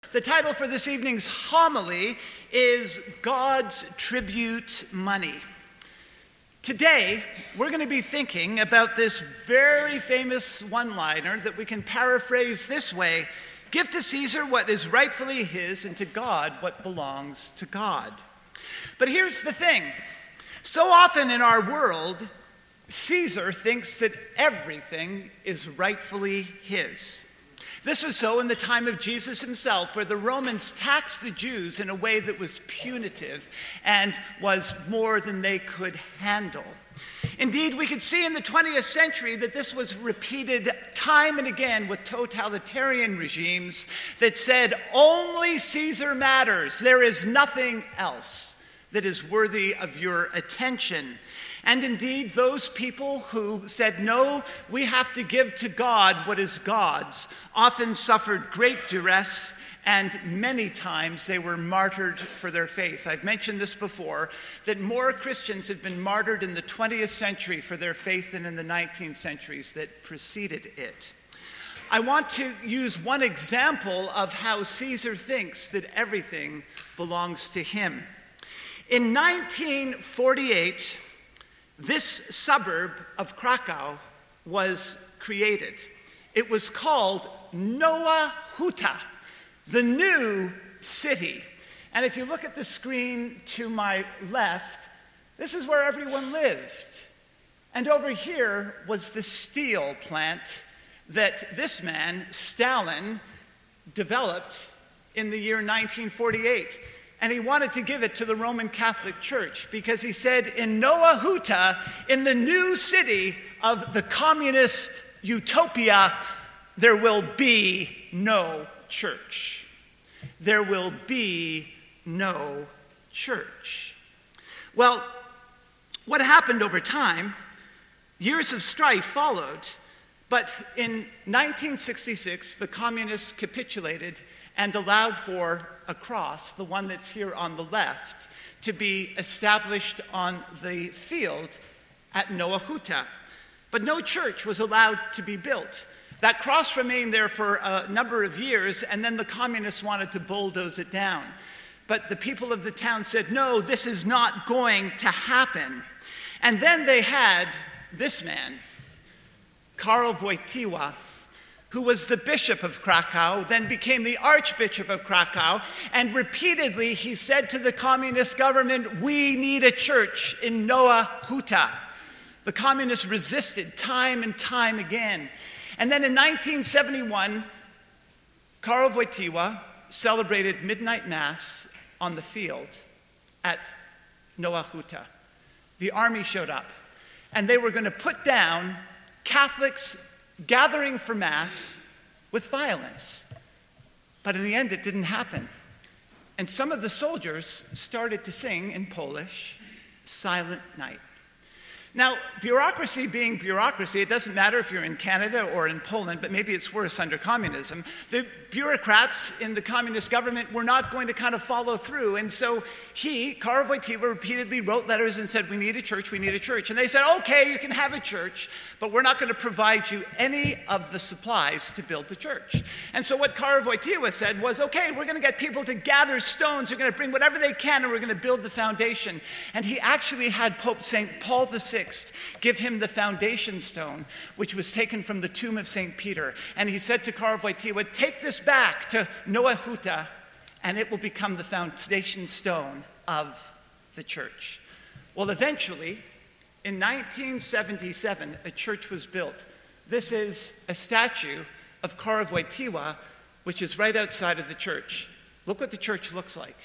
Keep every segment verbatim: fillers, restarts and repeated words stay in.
The title for this evening's homily is God's Tribute Money. Today, we're going to be thinking about this very famous one-liner that we can paraphrase this way: give to Caesar what is rightfully his, and to God what belongs to God. But here's the thing. So often in our world, Caesar thinks that everything is rightfully his. This was so in the time of Jesus himself, where the Romans taxed the Jews in a way that was punitive and was more than they could handle. Indeed, we could see in the twentieth century that this was repeated time and again with totalitarian regimes that said, only Caesar matters. There is nothing else that is worthy of your attention. And indeed, those people who said, no, we have to give to God what is God's, often suffered great duress, and many times they were martyred for their faith. I've mentioned this before, that more Christians have been martyred in the twentieth century for their faith than in the nineteenth centuries that preceded it. I want to use one example of how Caesar thinks that everything belongs to him. In nineteen forty-eight, this suburb of Krakow was created. It was called Nowa Huta, the new city. And if you look at the screen to my left, this is where everyone lived. And over here was the steel plant that this man, Stalin, developed in the year nineteen forty-eight. And he wanted to give it to the Roman Catholic Church because he said, in Nowa Huta, in the new city of the communist utopia, there will be no church. There will be no church. Well, what happened over time? Years of strife followed, but in nineteen sixty-six, the communists capitulated and allowed for a cross, the one that's here on the left, to be established on the field at Nowa Huta. But no church was allowed to be built. That cross remained there for a number of years, and then the communists wanted to bulldoze it down. But the people of the town said, no, this is not going to happen. And then they had this man, Karl Wojtyła, who was the bishop of Krakow, then became the archbishop of Krakow, and repeatedly he said to the communist government, we need a church in Nowa Huta. The communists resisted time and time again. And then in nineteen seventy-one, Karl Wojtyła celebrated midnight mass on the field at Nowa Huta. The army showed up, and they were going to put down Catholics gathering for mass with violence. But in the end, it didn't happen. And some of the soldiers started to sing in Polish, Silent Night. Now, bureaucracy being bureaucracy, it doesn't matter if you're in Canada or in Poland, but maybe it's worse under communism. The bureaucrats in the communist government were not going to kind of follow through. And so he, Karl Wojtyła, repeatedly wrote letters and said, we need a church, we need a church. And they said, okay, you can have a church, but we're not going to provide you any of the supplies to build the church. And so what Karl Wojtyła said was, okay, we're going to get people to gather stones, they're going to bring whatever they can, and we're going to build the foundation. And he actually had Pope Saint Paul the Sixth give him the foundation stone, which was taken from the tomb of Saint Peter. And he said to Karl Wojtyła, take this back to Nowa Huta, and it will become the foundation stone of the church. Well, eventually, in nineteen seventy-seven, a church was built. This is a statue of Karl Wojtyła, which is right outside of the church. Look what the church looks like.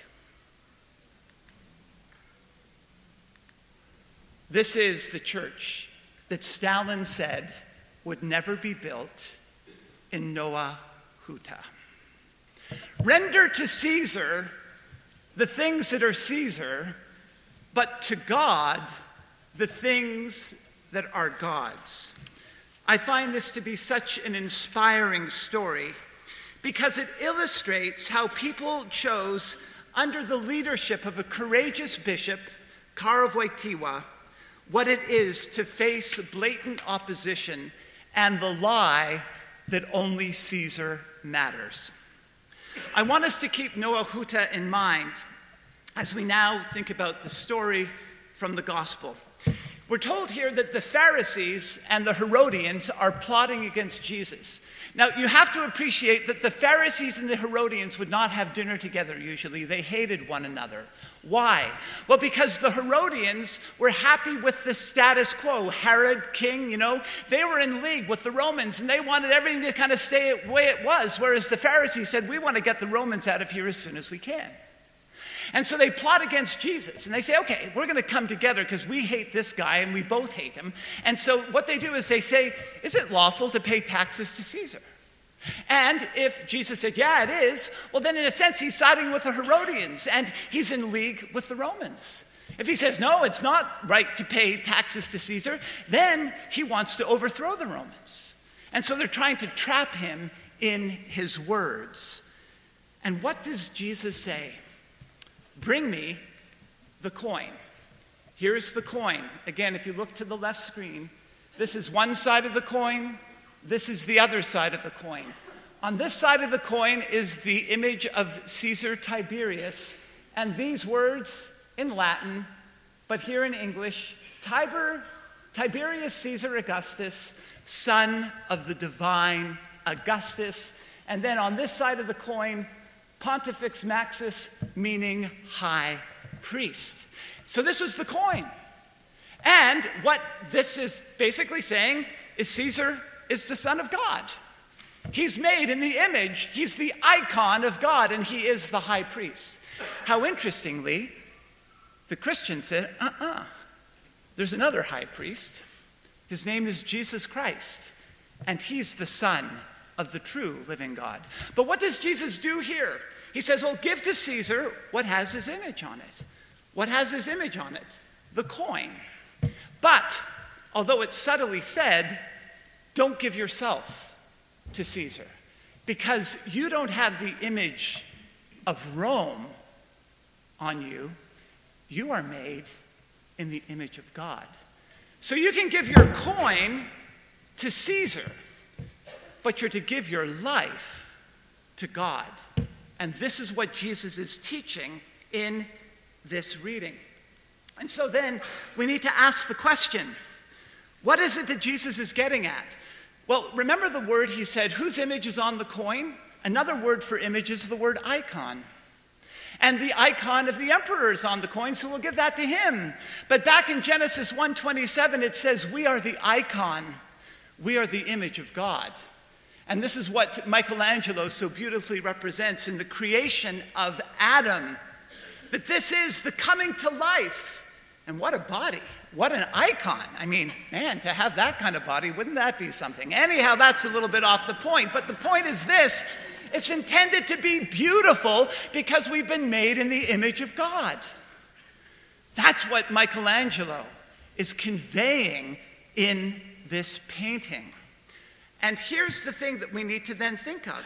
This is the church that Stalin said would never be built in Nowa Huta. Render to Caesar the things that are Caesar, but to God the things that are God's. I find this to be such an inspiring story because it illustrates how people chose, under the leadership of a courageous bishop, Karl Wojtyła, what it is to face blatant opposition and the lie that only Caesar matters. I want us to keep Noah Huta in mind as we now think about the story from the gospel. We're told here that the Pharisees and the Herodians are plotting against Jesus. Now, you have to appreciate that the Pharisees and the Herodians would not have dinner together usually. They hated one another. Why? Well, because the Herodians were happy with the status quo. Herod, king, you know, they were in league with the Romans, and they wanted everything to kind of stay the way it was, whereas the Pharisees said, we want to get the Romans out of here as soon as we can. And so they plot against Jesus, and they say, okay, we're going to come together because we hate this guy and we both hate him. And so what they do is they say, is it lawful to pay taxes to Caesar? And if Jesus said, yeah, it is, well, then in a sense, he's siding with the Herodians, and he's in league with the Romans. If he says, no, it's not right to pay taxes to Caesar, then he wants to overthrow the Romans. And so they're trying to trap him in his words. And what does Jesus say? Bring me the coin. Here's the coin. Again, if you look to the left screen, this is one side of the coin. This is the other side of the coin. On this side of the coin is the image of Caesar Tiberius, and these words in Latin, but here in English, Tiber, Tiberius Caesar Augustus, son of the divine Augustus. And then on this side of the coin, Pontifex Maximus, meaning high priest. So this was the coin. And what this is basically saying is Caesar is the Son of God. He's made in the image, he's the icon of God, and he is the high priest. How interestingly, the Christian said, uh-uh, there's another high priest. His name is Jesus Christ, and he's the Son of the true living God. But what does Jesus do here? He says, well, give to Caesar what has his image on it. What has his image on it? The coin. But, although it's subtly said, don't give yourself to Caesar, because you don't have the image of Rome on you. You are made in the image of God. So you can give your coin to Caesar, but you're to give your life to God. And this is what Jesus is teaching in this reading. And so then we need to ask the question, what is it that Jesus is getting at? Well, remember the word he said, whose image is on the coin? Another word for image is the word icon. And the icon of the emperor is on the coin, so we'll give that to him. But back in Genesis one twenty-seven, it says, we are the icon. We are the image of God. And this is what Michelangelo so beautifully represents in the creation of Adam. That this is the coming to life. And what a body. What an icon. I mean, man, to have that kind of body, wouldn't that be something? Anyhow, that's a little bit off the point. But the point is this. It's intended to be beautiful because we've been made in the image of God. That's what Michelangelo is conveying in this painting. And here's the thing that we need to then think of.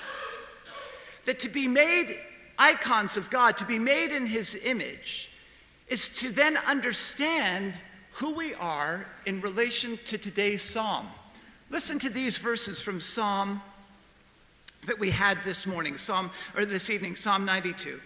That to be made icons of God, to be made in his image, is to then understand who we are in relation to today's psalm. Listen to these verses from Psalm that we had this morning, Psalm or this evening, Psalm ninety-two.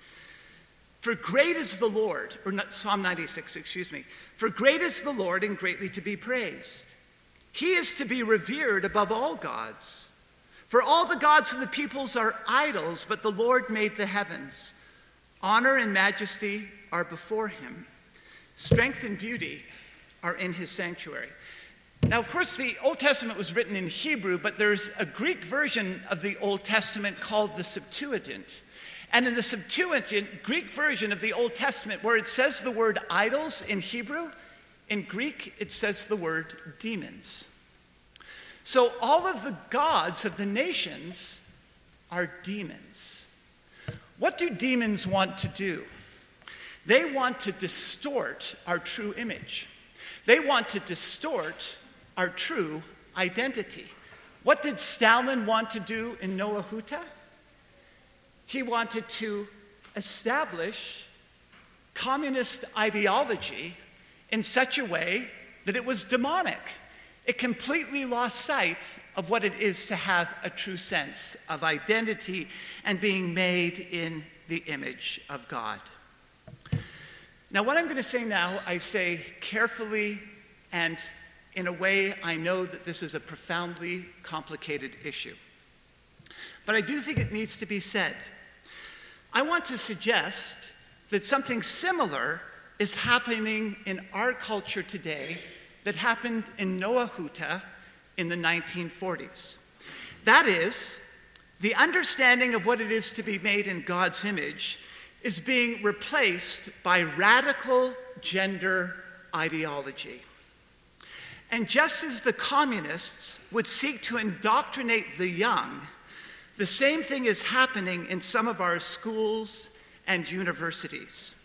For great is the Lord, or not, Psalm ninety-six, excuse me. For great is the Lord and greatly to be praised. He is to be revered above all gods. For all the gods of the peoples are idols, but the Lord made the heavens. Honor and majesty are before him. Strength and beauty are in his sanctuary. Now, of course, the Old Testament was written in Hebrew, but there's a Greek version of the Old Testament called the Septuagint. And in the Septuagint, Greek version of the Old Testament, where it says the word idols in Hebrew, in Greek, it says the word demons. So all of the gods of the nations are demons. What do demons want to do? They want to distort our true image. They want to distort our true identity. What did Stalin want to do in Nowa Huta? He wanted to establish communist ideology in such a way that it was demonic. it completely lost sight of what it is to have a true sense of identity and being made in the image of God. Now, what I'm going to say now, I say carefully and in a way I know that this is a profoundly complicated issue. But I do think it needs to be said. I want to suggest that something similar is happening in our culture today that happened in Noah Huta in the nineteen forties. That is, the understanding of what it is to be made in God's image is being replaced by radical gender ideology. And just as the communists would seek to indoctrinate the young, the same thing is happening in some of our schools and universities.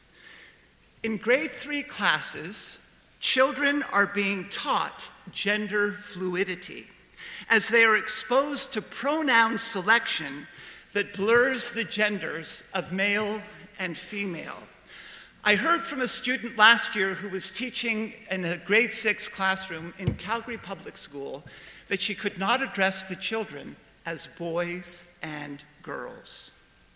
In grade three classes, children are being taught gender fluidity as they are exposed to pronoun selection that blurs the genders of male and female. I heard from a student last year who was teaching in a grade six classroom in Calgary Public School that she could not address the children as boys and girls.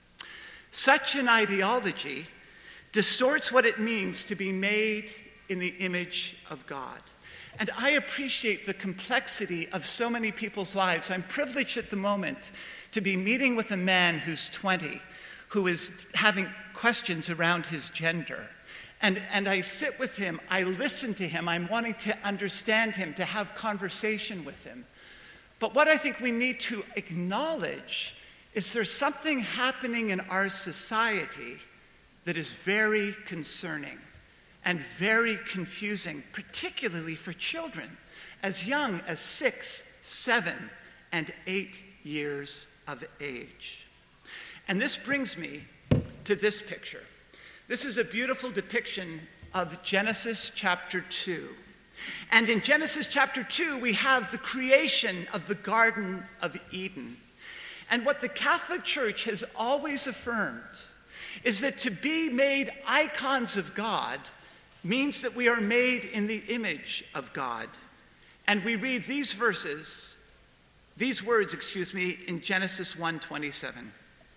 Such an ideology distorts what it means to be made in the image of God. And I appreciate the complexity of so many people's lives. I'm privileged at the moment to be meeting with a man who's twenty, who is having questions around his gender. And, and I sit with him, I listen to him, I'm wanting to understand him, to have conversation with him. But what I think we need to acknowledge is there's something happening in our society that is very concerning and very confusing, particularly for children as young as six, seven, and eight years of age. And this brings me to this picture. This is a beautiful depiction of Genesis chapter two. And in Genesis chapter two, we have the creation of the Garden of Eden. And what the Catholic Church has always affirmed is that to be made icons of God means that we are made in the image of God. And we read these verses, these words, excuse me, in Genesis one twenty-seven.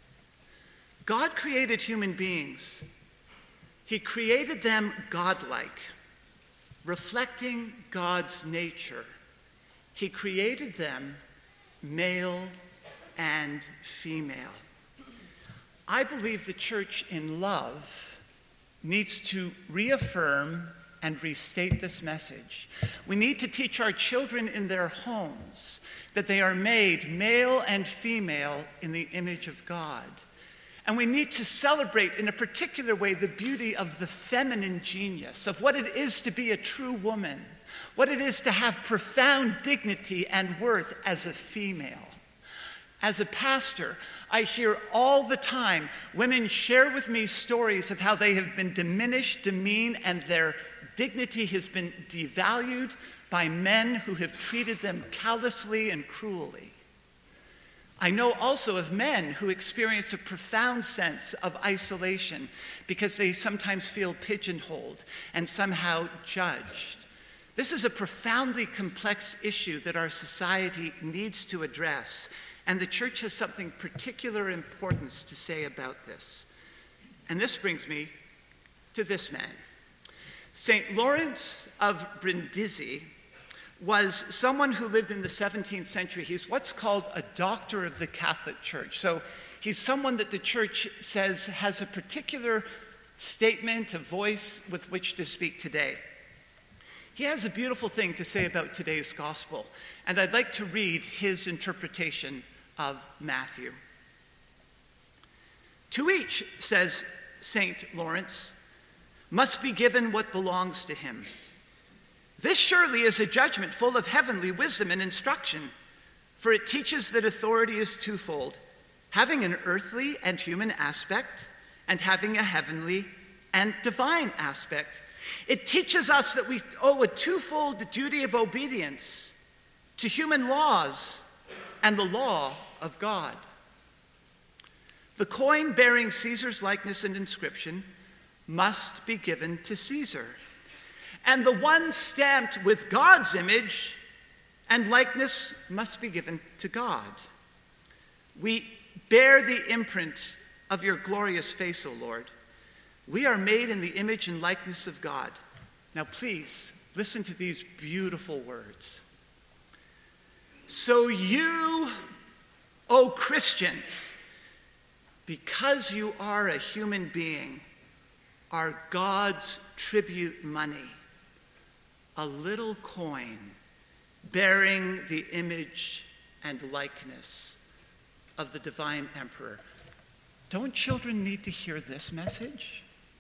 God created human beings. He created them godlike, reflecting God's nature. He created them male and female. I believe the church in love needs to reaffirm and restate this message. We need to teach our children in their homes that they are made male and female in the image of God. And we need to celebrate in a particular way the beauty of the feminine genius, of what it is to be a true woman, what it is to have profound dignity and worth as a female. As a pastor, I hear all the time women share with me stories of how they have been diminished, demeaned, and their dignity has been devalued by men who have treated them callously and cruelly. I know also of men who experience a profound sense of isolation because they sometimes feel pigeonholed and somehow judged. This is a profoundly complex issue that our society needs to address. And the church has something particular importance to say about this. And this brings me to this man. Saint Lawrence of Brindisi was someone who lived in the seventeenth century. He's what's called a doctor of the Catholic Church. So he's someone that the church says has a particular statement, a voice with which to speak today. He has a beautiful thing to say about today's gospel, and I'd like to read his interpretation of Matthew. To each, says Saint Lawrence, must be given what belongs to him. This surely is a judgment full of heavenly wisdom and instruction, for it teaches that authority is twofold, having an earthly and human aspect, and having a heavenly and divine aspect. It teaches us that we owe a twofold duty of obedience to human laws and the law of God. The coin bearing Caesar's likeness and inscription must be given to Caesar, and the one stamped with God's image and likeness must be given to God. We bear the imprint of your glorious face, O Lord. We are made in the image and likeness of God. Now please, listen to these beautiful words. So you, O Christian, because you are a human being, are God's tribute money, a little coin bearing the image and likeness of the divine emperor. Don't children need to hear this message?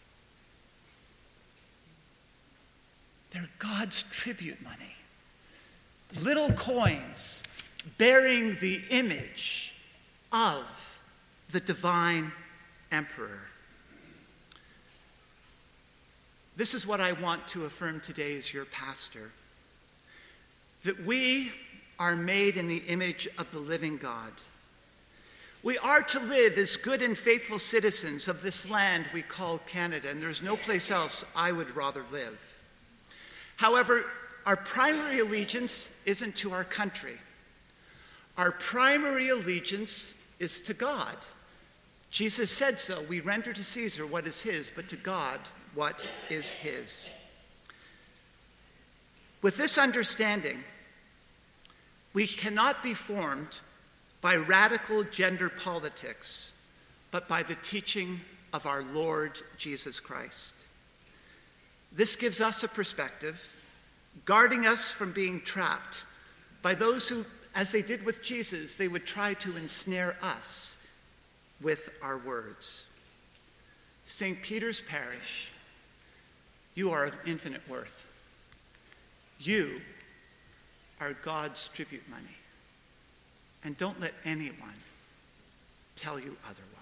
They're God's tribute money. Little coins bearing the image of the divine emperor. This is what I want to affirm today as your pastor, that we are made in the image of the living God. We are to live as good and faithful citizens of this land we call Canada, and there's no place else I would rather live. However, our primary allegiance isn't to our country. Our primary allegiance is to God. Jesus said so. We render to Caesar what is his, but to God what is his. With this understanding, we cannot be formed by radical gender politics, but by the teaching of our Lord Jesus Christ. This gives us a perspective, guarding us from being trapped by those who, as they did with Jesus, they would try to ensnare us with our words. Saint Peter's Parish, you are of infinite worth. You are God's tribute money. And don't let anyone tell you otherwise.